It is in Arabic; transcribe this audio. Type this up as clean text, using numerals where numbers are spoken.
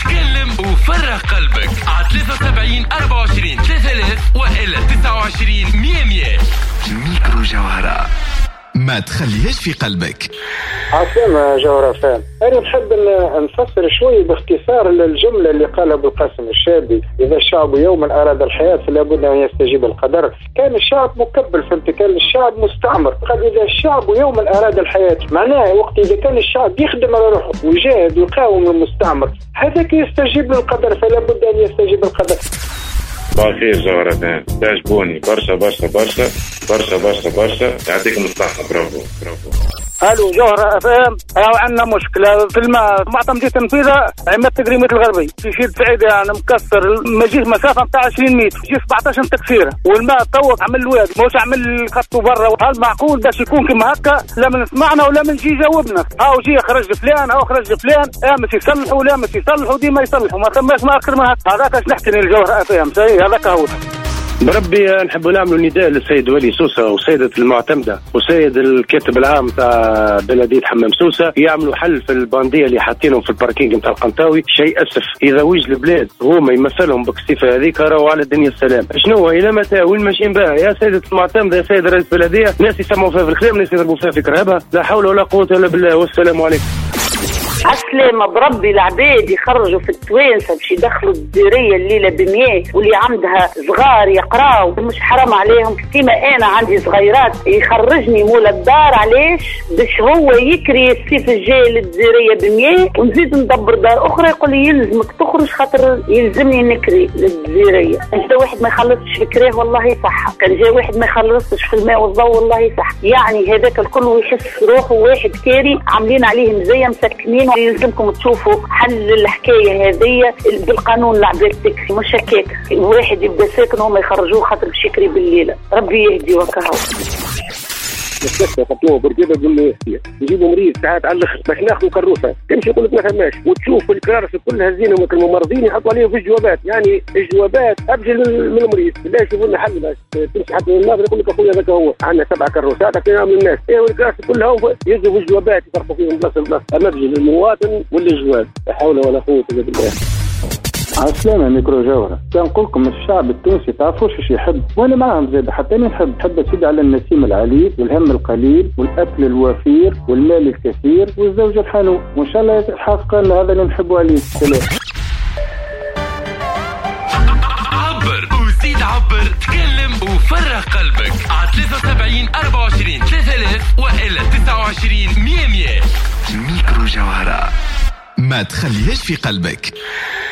تكلم وفرغ قلبك على 73 24 33 وإلا 29 100. ميكرو جوهرة، ما تخليهاش في قلبك. عاصمة جوهرة فهم. أنا نحب نفسر شوي باختصار الجملة اللي قالها أبو القاسم الشابي: إذا الشعب يوما أراد الحياة فلا بد أن يستجيب القدر. كان الشعب مكبل، فهمت؟ كان الشعب مستعمر. قال إذا الشعب يوما أراد الحياة، معناه وقت إذا كان الشعب يخدم على روحه ويجاهد ويقاوم المستعمر، هذاك يستجيب للقدر، فلا بد أن يستجيب القدر. باخير جوهرتين تعجبوني برشا برشا برشا برشا برشا برشا. يعطيكم الصحة. برافو برافو. الو جوهرة افهم. عندنا مشكله في الماء، معتمدية تنفيذها عماد التقريمات الغربي في شيد سعيد، يعني مكسر ما يجيش مسافه نتاع 20 متر، يجي 17 تكسيره، والماء توك عمل الواد موش عمل خطه برا. هل معقول باش يكون كما هكا؟ لا من سمعنا ولا من جي جاوبنا. هاو جي خرج فلان او خرج فلان، امس يصلحوا ولا امس يصلحوا، ديما يصلحوا، ما ثماش ما اكثر من هكا. هذاك اش نحكي الجوهرة افهم سي هذاك هو. بربي نحب نعملوا نداء للسيد ولي سوسة وسيدة المعتمدة وسيد الكاتب العام تاع بلدية حمام سوسة يعملوا حل في الباندية اللي حاطينهم في الباركينج نتاع القنطاوي. شيء أسف إذا وجه البلاد هما يمثلهم باكستيفا هذيك راهو على الدنيا السلام. شنو إلى متى وين ماشيين بها يا سيدة المعتمدة يا سيد رئيس البلدية؟ ناس يسمعوا فيها في الكلام، ناس يضربوا فيها في كرهبها. لا حول ولا قوة إلا بالله، والسلام عليكم. عسلامة بربي العباد يخرجوا في التوانسة باش يدخلوا الديرية الليلة بمياه، واللي عندها صغار يقراوا مش حرام عليهم. كيما أنا عندي صغيرات يخرجني مول الدار، علاش؟ باش هو يكري الصيف الجاي للديرية بمياه، ونزيد ندبر دار أخرى يقول لي يلزمك تخرج خاطر يلزمني نكري للديرية. إذا واحد ما يخلصش في كراه والله صح، كان جاي واحد ما يخلصش في الماء والضوء والله صح. يعني هذاك الكل ويحس روحه واحد كاري عاملين عليه مزية مسكنين. يلزمكم تشوفوا حل الحكايه هذه بالقانون. العباد تكفي مش هكاك واحد يبدا ساكن وما يخرجوه خاطر باش يكري بالليله. ربي يهدي وكهو. نتلقى خطوه برجيبه يقول له يجيبوا مريض ساعات على الاخر باش ناخذوا كروسه، تمشي يقول لك ما فهماش، وتشوف الكراسي كلها زينه وممرضين يحطوا عليهم في الجوابات، يعني الجوابات ابجل من المريض. بالله يشوفوا لنا حل باش تمشي حتى الناظر يقول لك اخويا هذاك هو عندنا 7 كروسات لكن من الناس ايه، والكراسي كلها يجوا في الجوابات يفرقوا فيهم بلاصه بلاصه. امبجل المواطن والجواب. لا حول ولا قوه الا بالله. عسلامة ميكرو جوهرة. كنقول لكم الشعب التونسي تعرفوش ايش يحب، وانا معهم زاد. حتى انا نحب تسد على النسيم العليل والهم القليل والاكل الوفير والمال الكثير والزوج الحنون، وان شاء الله يتحقق لنا هذا اللي نحبه عليه. سلام. عبر وزيد عبر، تكلم وفرغ قلبك على 73 24 33 وإلا 29 100. ميكرو جوهرة، ما تخليهاش في قلبك.